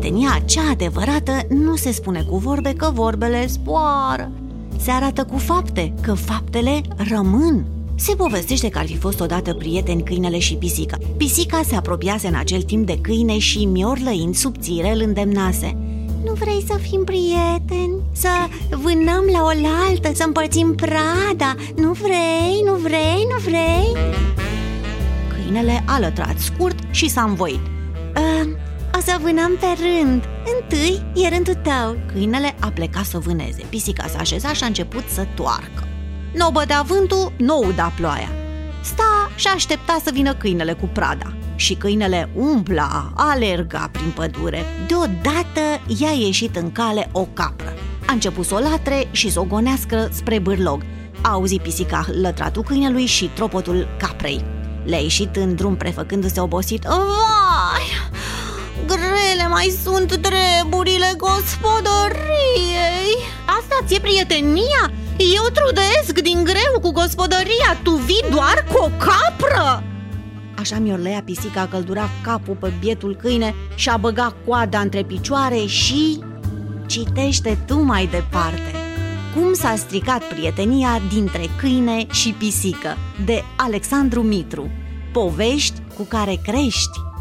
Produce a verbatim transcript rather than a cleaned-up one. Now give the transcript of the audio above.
prietenia cea adevărată nu se spune cu vorbe, că vorbele zboară. Se arată cu fapte, că faptele rămân. Se povestește că ar fi fost odată prieteni câinele și pisica. Pisica se apropiase în acel timp de câine și, miorlăind subțire, îl îndemnase: nu vrei să fim prieteni? Să vânăm la oaltă, să împărțim prada? Nu vrei, nu vrei, nu vrei? Câinele a lătrat scurt și s-a învoit: uh, o să vânăm pe rând. Întâi e rândul tău. Câinele a plecat să vâneze. Pisica s-a așezat și a început să toarcă. N-o bădea vântul, n-o uda ploaia. Sta și aștepta să vină câinele cu prada. Și câinele umbla, alerga prin pădure. Deodată i-a ieșit în cale o capră. A început să o latre și să o gonească spre bârlog. A auzit pisica lătratul câinelui și tropotul caprei. Le-a ieșit în drum prefăcându-se obosit. Vai, grele mai sunt treburile gospodăriei. Asta ți-e prietenia? Eu trudesc din greu cu gospodăria, tu vii doar cu o capră? Așa miorlăia pisica, căldura capul pe bietul câine și a băgat coada între picioare și... citește tu mai departe cum s-a stricat prietenia dintre câine și pisică, de Alexandru Mitru. Povești cu care crești.